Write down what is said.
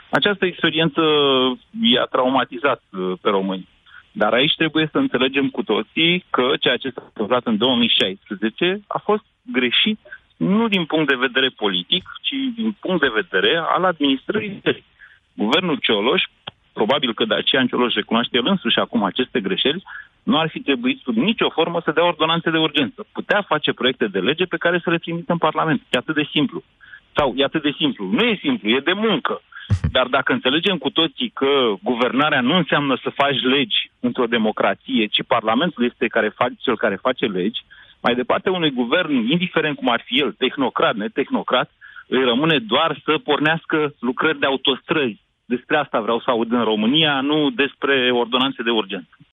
Această experiență i-a traumatizat pe români. Dar aici trebuie să înțelegem cu toții că ceea ce s-a întâmplat în 2016 a fost greșit nu din punct de vedere politic, ci din punct de vedere al administrării țării. Guvernul Cioloș, probabil că Dacian Cioloș recunoaște el însuși acum aceste greșeli, nu ar fi trebuit sub nicio formă să dea ordonanțe de urgență. Putea face proiecte de lege pe care să le trimită în Parlament. E atât de simplu. Sau e atât de simplu. Nu e simplu, e de muncă. Dar dacă înțelegem cu toții că guvernarea nu înseamnă să faci legi într-o democrație, ci Parlamentul este cel care face legi, mai departe unui guvern, indiferent cum ar fi el, tehnocrat, netehnocrat, îi rămâne doar să pornească lucrări de autostrăzi. Despre asta vreau să aud în România, nu despre ordonanțe de urgență.